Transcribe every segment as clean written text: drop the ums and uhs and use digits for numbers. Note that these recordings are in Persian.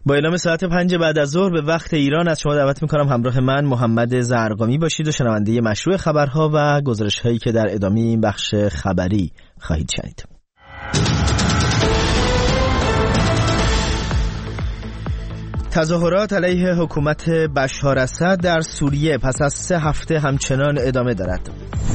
با اعلام ساعت 5 بعد از ظهر به وقت ایران از شما دعوت میکنم همراه من محمد زرقامی باشید و شنونده مشروع خبرها و گزارش‌هایی که در ادامه این بخش خبری خواهید شنید. تظاهرات علیه حکومت بشار اسد در سوریه پس از 3 هفته همچنان ادامه دارد.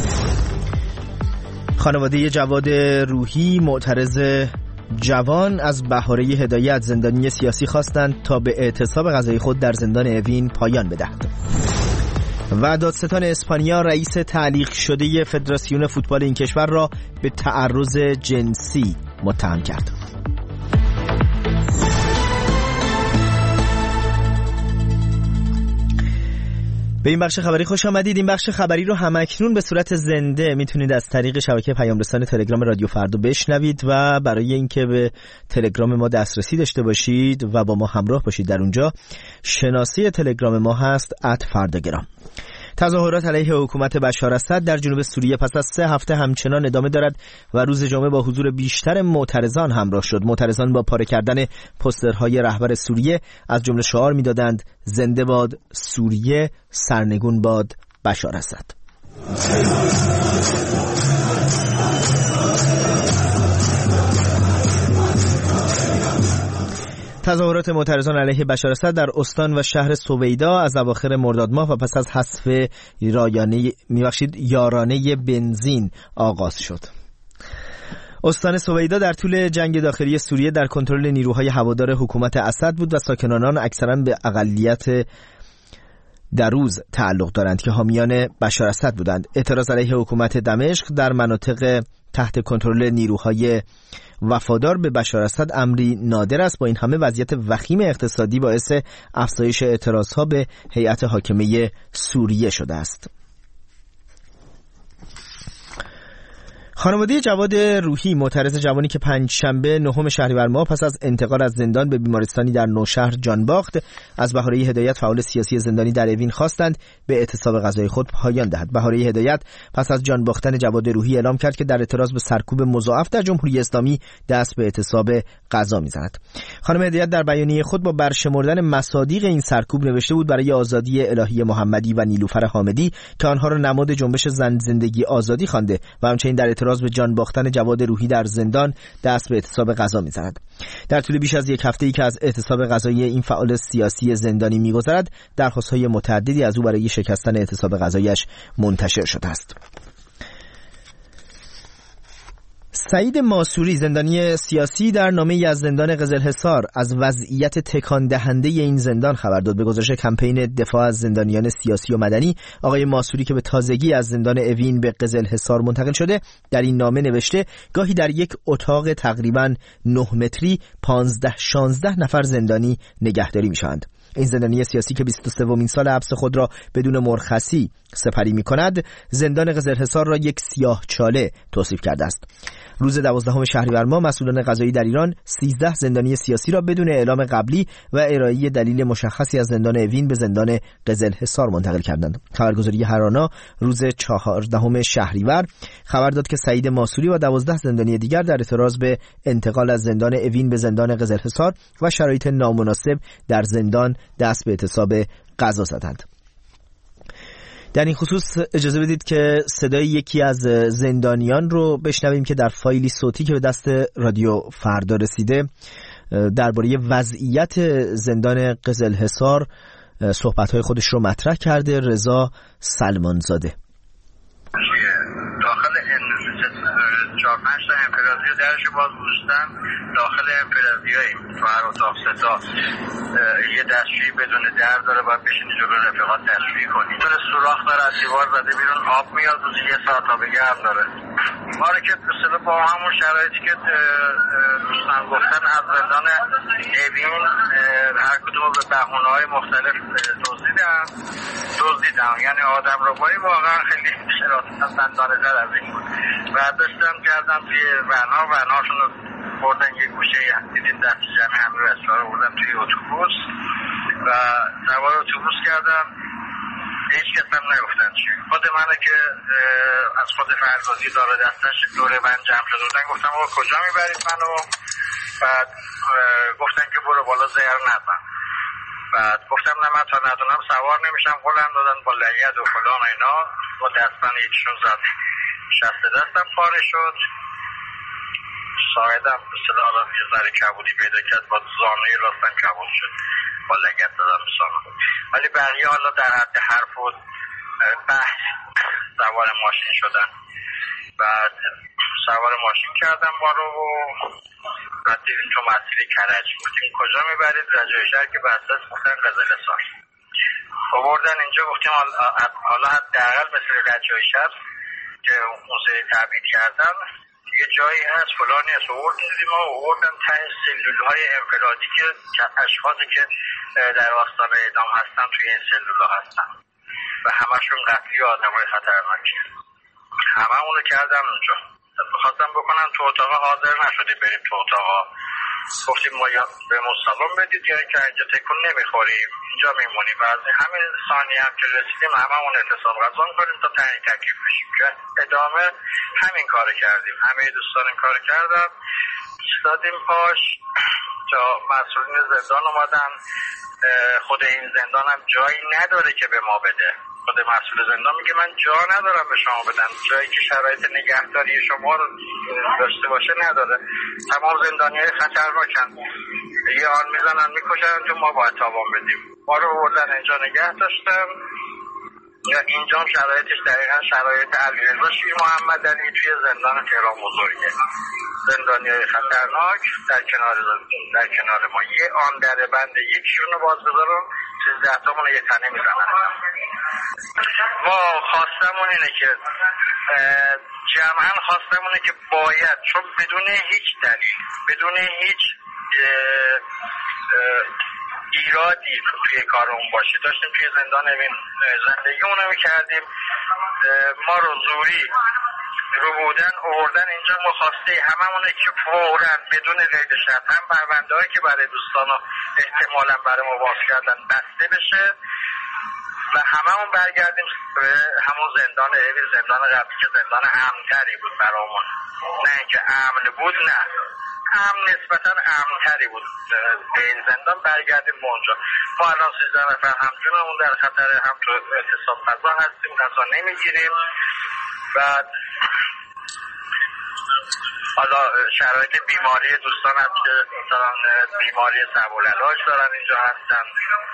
خانواده جواد روحی معترض جوان از بهاره هدایت زندانی سیاسی خواستند تا به اعتصاب قضایی خود در زندان اوین پایان بدهد. و دادستان اسپانیا رئیس تعلیق شده فدراسیون فوتبال این کشور را به تعرض جنسی متهم کرد. به این بخش خبری خوش آمدید. این بخش خبری رو همکنون به صورت زنده میتونید از طریق شبکه پیام رسان تلگرام رادیو فردا بشنوید و برای اینکه به تلگرام ما دسترسی داشته باشید و با ما همراه باشید در اونجا، شناسه تلگرام ما هست @فرداگرام. تظاهرات علیه حکومت بشار اسد در جنوب سوریه پس از 3 هفته همچنان ادامه دارد و روز جمعه با حضور بیشتر معترضان همراه شد. معترضان با پاره کردن پوسترهای رهبر سوریه از جمله شعار می‌دادند زنده باد سوریه، سرنگون باد بشار اسد. تظاهرات معترضان علیه بشار اسد در استان و شهر سویدا از اواخر مرداد ماه و پس از حذف یارانه بنزین آغاز شد. استان سویدا در طول جنگ داخلی سوریه در کنترل نیروهای هوادار حکومت اسد بود و ساکنان آن اکثرا به اقلیت دروز تعلق دارند که حامیان بشار اسد بودند. اعتراض علیه حکومت دمشق در مناطق تحت کنترل نیروهای وفادار به بشار اسد امری نادر است. با این همه وضعیت وخیم اقتصادی باعث افزایش اعتراضها به هیئت حاکمه سوریه شده است. خانواده جواد روحی معترض جوانی که 5 شنبه 9 شهریور ماه پس از انتقال از زندان به بیمارستانی در نوشهر جانباخت از بهاره هدایت فعال سیاسی زندانی در اوین خواستند به اعتصاب قضایی خود پایان دهد. بهاره هدایت پس از جانباختن جواد روحی اعلام کرد که در اعتراض به سرکوب مضاعف در جمهوری اسلامی دست به اعتصاب قضا می‌زند. خانم هدایت در بیانیه خود با برشمردن مصادیق این سرکوب نوشته بود برای آزادی الهی محمدی و نیلوفر حامدی که آنها را نماد جنبش زن زندگی آزادی خوانده و همچنین در اعتراض به جان باختن جواد روحی در زندان دست به اعتصاب قضا می‌زند. در طول بیش از 1 هفته‌ای که از اعتصاب قضایی این فعال سیاسی زندانی می‌گذرد، درخواست‌های متعددی از او برای شکستن اعتصاب قضایی‌اش منتشر شده است. سعید ماسوری زندانی سیاسی در نامه‌ای از زندان قزلحصار از وضعیت تکان دهنده این زندان خبر داد. به گزارش کمپین دفاع از زندانیان سیاسی و مدنی، آقای ماسوری که به تازگی از زندان اوین به قزلحصار منتقل شده در این نامه نوشته گاهی در یک اتاق تقریباً 9 متری 15-16 نفر زندانی نگهداری می‌شوند. این زندانی سیاسی که 23مین سال حبس خود را بدون مرخصی سپری می‌کند، زندان قزلحصار را یک سیاه‌چاله توصیف کرده است. روز 12 شهریور ماه مسئولان قضایی در ایران 13 زندانی سیاسی را بدون اعلام قبلی و ارائه دلیل مشخصی از زندان اوین به زندان قزلحصار منتقل کردند. خبرگزاری هرانا روز 14 شهریور خبر داد که سعید ماسوری و 12 زندانی دیگر در اعتراض به انتقال از زندان اوین به زندان قزلحصار و شرایط نامناسب در زندان دست به اعتصاب قضا زدند. در این خصوص اجازه بدید که صدای یکی از زندانیان رو بشنویم که در فایلی صوتی که به دست رادیو فردا رسیده درباره وضعیت زندان قزلحصار صحبت‌های خودش رو مطرح کرده. رضا سلمانزاده: داخل 4-5 تا انفرادی درش باز گذاشتن، داخل انفرادی‌های فر اتاق ستا یه دستشویی بدون در داره، باید بشینی جلو رفیقات دستشویی کنی. داره سوراخ داره از دیوار زده بیرون، آب میاد روزی 1 ساعت تا بگه هم داره. ما رو که مثلا با همون شرایطی که دوستان گفتن از زندان اوین هر کدوم به بهونه‌های مختلف دزدیدم، یعنی آدم رو بایی واقعا خیلی شرایط زندانه تر از این بود. و داشتم کردم توی ونهاشون رو بردن یه گوشه دیدیم دست جمعی همین رستوران رو بردم توی اتوبوس و سوار اتوبوس کردم. هیچ کس هم نگفتن چی. خود منه که از خود فرزادی داره دستش دوره من جمع شده بودن، گفتم آقا کجا میبرید منو؟ بعد گفتن که برو بالا زهر نزن. بعد گفتم نه من تا ندونم سوار نمیشم. قولم دادن با لگد و فلان و اینا. با دستان یکیشون زد شست دستم پاره شد. ساعدم به صلاح یه ذره کبودی پیدا کرد، با زانوی راستم کبود شد، با لگد دادم به سانو. ولی بقیه حالا در حد حرف و بحث سوار ماشین شدن. بعد سوار ماشین کردم ما رو و بعد دیدیم تو مسیر کرج. گفتیم کجا میبرید؟ رجای شهر که بسته است. گفتن قزل‌حصار. آوردن اینجا. گفتیم حالا حداقل مثل رجای شهر که اون سری تبعید کردن یه جایی هست فلانی هست. آوردن ته سلولهای انفرادی که اشخاصی که در آستان اعدام هستن توی این سلولها هستن و همشون قتلی و آدمای خطرناکی. همه اونو کردم اونجا. بخواستم بکنم تو اتاقا، حاضر نشدیم بریم تو اتاقا. گفتیم ما یا به مستقام بدید یا اینکه اینجا تکون نمیخوریم اینجا میمونیم و از همین ثانیه هم که رسیدیم هممون اعتصاب غذا میکنیم تا تعیین تکلیف بشیم که ادامه همین کار کردیم. همه دوستان این کار کردن. ایستادیم پاش تا مسئولین زندان اومدن. خود این زندان هم جایی نداره که به ما بده. خود مسئول زندان میگه من جا ندارم به شما بدم. جایی که شرایط نگهداری شما رو داشته باشه نداره. تمام زندانیای خطرناکن. یه آن میزنن میکشن تو ما باید تاوان بدیم. ما رو بردن اینجا نگه داشتن. اینجا هم شرایطش دقیقا شرایط علیرضا شیر محمدعلی توی زندان تهران بزرگه. زندانیای خطرناک در کنار ما. یه آن در بند یکیشون رو باز بذارم 13 تامون یه تنه میزنن. ما خواستمون اینه که جمعا خواستمونه که باید، چون بدون هیچ دلیل، بدون هیچ ایرادی توی کارمون باشه داشتیم توی زندان زندگیمون رو میکردیم. ما رو زوری رو بودن آوردن اینجا. ما خواسته هممونه که فوراً بدون قید شرط هم پرونده هایی که برای دوستان احتمالاً برای ما باز کردن بسته بشه و هممون برگردیم به همون زندان قبلی که زندان امن‌تری بود برامون. نه اینکه امن بود، نه نسبتاً امن‌تری بود. به این زندان برگردیم به اونجا. ما الان 13 نفر همچنان در خطر، هم تو اعتصاب غذا هستیم، غذا نمیگیریم. بعد حالا شرایط بیماری دوستان هست که مثلا بیماری صعب العلاج دارن اینجا هستن.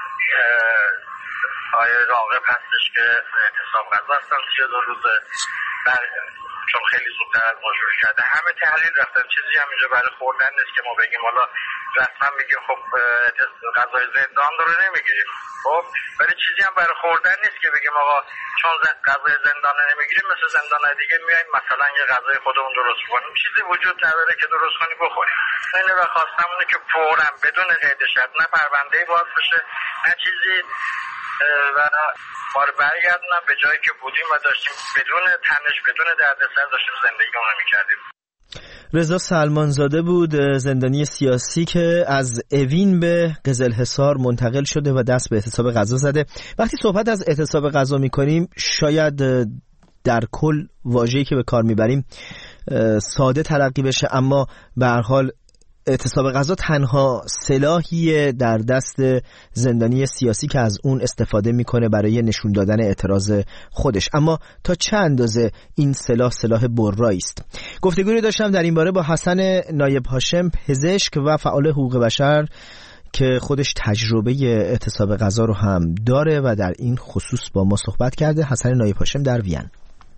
آیه راغب هستش که اعتصاب غذا هستن 32 روزه، چون خیلی زودتر از ما شروع کرده. همه تحلیل رفتن. چیزی هم اینجا برای خوردن نیست که ما بگیم حالا رسما میگیم خب غذای زندان رو نمیگیریم، خب ولی چیزی هم برای خوردن نیست که بگیم آقا چون غذای زندان رو نمیگیریم مثل زندان‌های دیگه میایم مثلا یه غذای خودمون درست کنیم. چیزی وجود نداره که درست کنی بخوریم. اینه و خواستمونه که فوراً بدون قید شرط نه پرونده‌ای باز بشه نه چیزی و ما رو برگردونن به جایی که بودیم و داشتیم بدون تنش بدون دردسر داشتیم زندگیمون رو میکردیم. رضا سلمانزاده بود، زندانی سیاسی که از اوین به قزل‌حصار منتقل شده و دست به اعتصاب غذا زده. وقتی صحبت از اعتصاب غذا میکنیم شاید در کل واژه‌ای که به کار میبریم ساده تلقی بشه، اما به هر حال اعتصاب غذا تنها سلاحیه در دست زندانی سیاسی که از اون استفاده میکنه برای نشون دادن اعتراض خودش. اما تا چه اندازه این سلاح برایی است؟ گفتگویی داشتم در این باره با حسن نایب هاشم، پزشک و فعال حقوق بشر که خودش تجربه اعتصاب غذا رو هم داره و در این خصوص با ما صحبت کرده. حسن نایب هاشم در وین.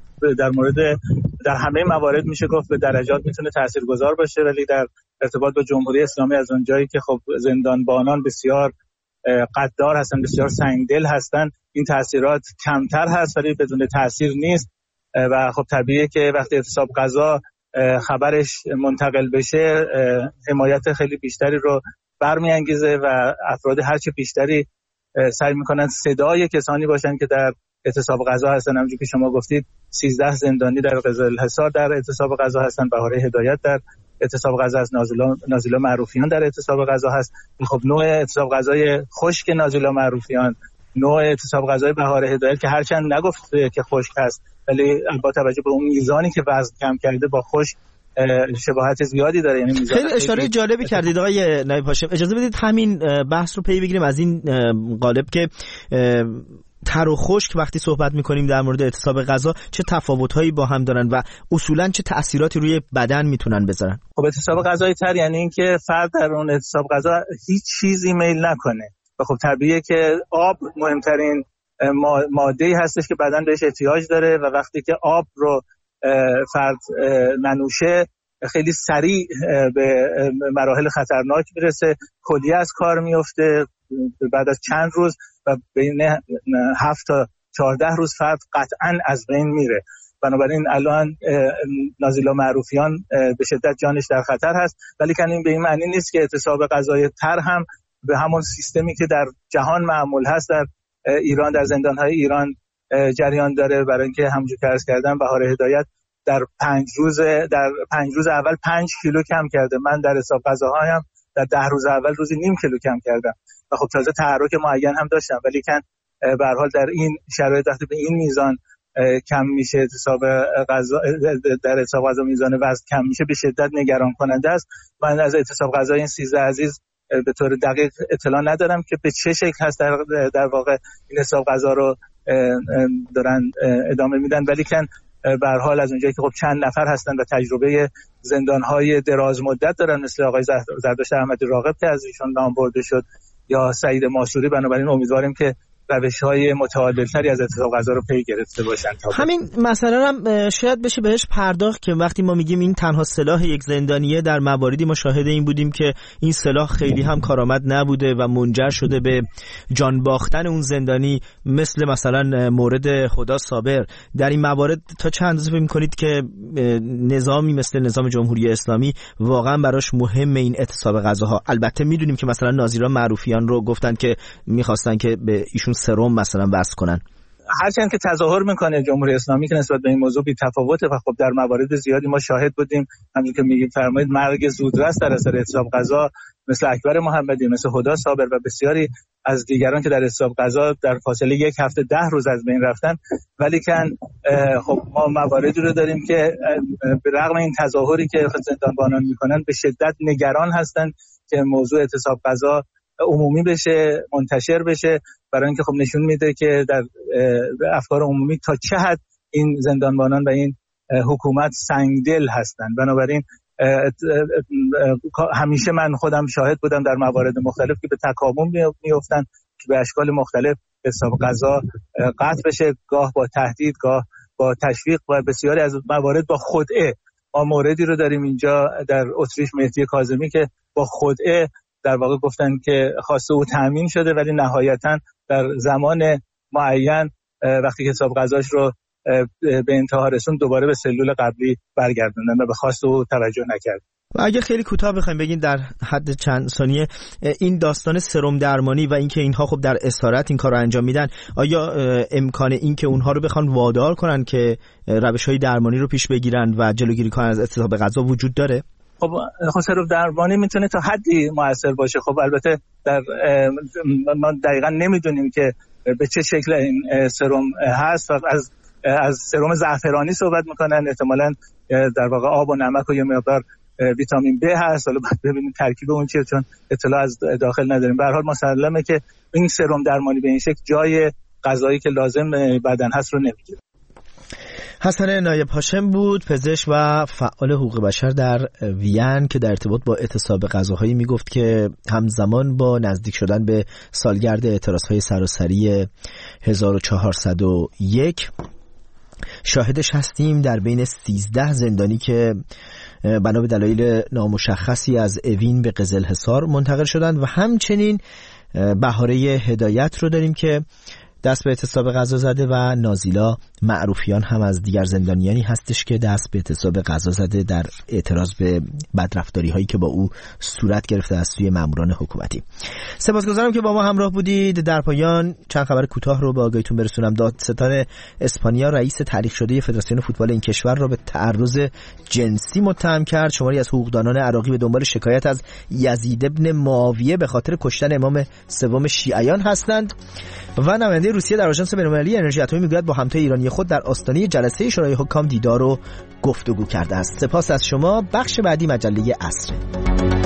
در همه موارد میشه گفت به درجات میتونه تاثیرگذار باشه، ولی در ارتباط با جمهوری اسلامی از اونجایی که خب زندانبانان بسیار قدار هستن، بسیار سنگدل هستن، این تاثیرات کمتر هست ولی بدون تاثیر نیست و خب طبیعیه که وقتی اعتصاب غذا خبرش منتقل بشه حمایت خیلی بیشتری رو برمیانگیزه و افراد هرچه بیشتری سعی میکنن صدای کسانی باشن که در اعتصاب غذا هستن. همونجوری که شما گفتید 13 زندانی در قزل‌حصار در اعتصاب غذا هستن، بهاره هدایت در اعتصاب غذا هست، نازیلا معروفیان در اعتصاب غذا هست. خب نوع اعتصاب غذای خشک نازیلا معروفیان، نوع اعتصاب غذای بهاره هدایت که هرچند نگفت که خشک هست ولی با توجه به اون میزانی که وزن کم کرده با خشک شباهت زیادی داره. یعنی خیلی اشاره جالبی کردید آقای نایب هاشم. اجازه بدید همین بحث رو پی بگیریم از این قالب که تر و خشک وقتی صحبت میکنیم در مورد اعتصاب غذا چه تفاوت‌هایی با هم دارن و اصولاً چه تأثیراتی روی بدن میتونن بذارن. خب اعتصاب غذایی تر یعنی اینکه فرد در اون اعتصاب غذا هیچ چیزی میل نکنه و خب طبیعیه که آب مهمترین ماده‌ای هستش که بدن بهش احتیاج داره و وقتی که آب رو فرد ننوشه خیلی سریع به مراحل خطرناک میرسه، کلیه از کار میفته بعد از چند روز و بین 7 تا 14 روز فرد قطعاً از بین میره. بنابراین الان نازیلا معروفیان به شدت جانش در خطر هست، ولی که این به این معنی نیست که اعتصاب غذایی تر هم به همون سیستمی که در جهان معمول هست در ایران، در زندان‌های ایران جریان داره. برای اینکه همونجوری که عرض کردم بهار هدایت در 5 روز اول 5 کیلو کم کرده. من در اعتصاب غذاهایم در 10 روز اول روزی نیم کیلو کم کردم و خب تازه تحرک معین هم داشتم، ولی که به هر حال در این شرایط وقتی به این میزان کم میشه اعتصاب غذا، در اعتصاب غذا میزان وزن کم میشه، به شدت نگران کننده است. من از اعتصاب غذای این 13 عزیز به طور دقیق اطلاع ندارم که به چه شکل هست در واقع این اعتصاب غذا رو دارن ادامه میدن، ولی که به هر حال از اونجایی که خب چند نفر هستن و تجربه زندان‌های دراز مدت دارن مثل آقای زردشت احمدی راغب که از ایشون نام برده شد یا سعید ماسوری، بنابراین امیدواریم که روش‌های متعادل‌تری از اعتصاب غذا رو پی گرفته باشن. همین مثلا هم شاید بشه بهش پرداخت که وقتی ما میگیم این تنها سلاح یک زندانیه، در مواردی ما شاهد این بودیم که این سلاح خیلی هم کارآمد نبوده و منجر شده به جان باختن اون زندانی، مثلا مورد خدا صابر. در این موارد تا چند اندازه فکر می‌کنید که نظامی مثل نظام جمهوری اسلامی واقعا براش مهمه این اعتصاب غذاها؟ البته میدونیم که مثلا نازیرا معروفیان رو گفتن که می‌خواستن که به ایشون سرم مثلا وصل کنن. هرچند که تظاهر میکنه جمهوری اسلامی که نسبت به این موضوع بی تفاوته و خب در موارد زیادی ما شاهد بودیم، همونجوری که میگیم فرمایید مرگ زودرس در اثر اعتصاب غذا مثل اکبر محمدی، مثل هدی صابر و بسیاری از دیگران که در اعتصاب غذا در فاصله 1 هفته 10 روز از بین رفتن. ولی که خب ما مواردی رو داریم که به رغم این تظاهری که زندانبانان میکنن به شدت نگران هستن که موضوع اعتصاب غذا عمومی بشه، منتشر بشه، برای اینکه خب نشون میده که در افکار عمومی تا چه حد این زندانبانان و این حکومت سنگدل هستند. بنابراین همیشه من خودم شاهد بودم در موارد مختلف که به تکامل میافتن که به اشکال مختلف اعتصاب غذا قطع بشه، گاه با تهدید، گاه با تشویق و بسیاری از موارد با خدعه. ما موردی رو داریم اینجا در اتریش، مهدی کاظمی، که با خدعه در واقع گفتن که خواسته او تامین شده ولی نهایتاً در زمان معین وقتی که حساب غذاش رو به انتها رسوند دوباره به سلول قبلی برگردوندن و به خواست او توجه نکرد. و اگه خیلی کوتاه بخوایم بگین در حد چند ثانیه این داستان سرم درمانی و اینکه اینها خب در اسارت این کارو انجام میدن، آیا امکان این که اونها رو بخوان وادار کنن که روش‌های درمانی رو پیش بگیرن و جلوگیری کنن از اعتصاب غذا وجود داره؟ خب سرم درمانی میتونه تا حدی موثر باشه. خب البته ما دقیقاً نمیدونیم که به چه شکل این سرم هست و از سرم زعفرانی صحبت میکنن، احتمالاً در واقع آب و نمک و یه مقدار ویتامین B هست. حالا باید ببینیم ترکیب اون چیه چون اطلاع از داخل نداریم. به هر حال مسلمه که این سرم درمانی به این شکل جای غذایی که لازم بدن هست رو نمیگیره. حسن نایب هاشم بود، پزشک و فعال حقوق بشر در وین، که در ارتباط با اعتصاب غذاهایی میگفت که همزمان با نزدیک شدن به سالگرد اعتراضهای سراسری 1401 شاهدش هستیم در بین 13 زندانی که بنا به دلایل نامشخصی از اوین به قزلحصار منتقل شدند و همچنین بهاره هدایت رو داریم که دست به اعتصاب غذا زده و نازیلا معروفیان هم از دیگر زندانیانی هستش که دست به اعتصاب غذا زده در اعتراض به بدرفتاری هایی که با او صورت گرفته از سوی ماموران حکومتی. سپاسگزارم که با ما همراه بودید. در پایان چند خبر کوتاه رو به آگاهیتون برسونم. دادستان اسپانیا رئیس تحریک شده فدراسیون فوتبال این کشور را به تعرض جنسی متهم کرد. شماری از حقوقدانان عراقی به دنبال شکایت از یزید ابن معاویه به خاطر کشتن امام سوم شیعیان هستند و نماینده نماینده روسیه در آژانس بین‌المللی انرژی اتمی میگوید با همتای ایرانی خود در آستانه جلسه شورای حکام دیدار و گفتگو کرده است. سپاس از شما. بخش بعدی مجله عصر.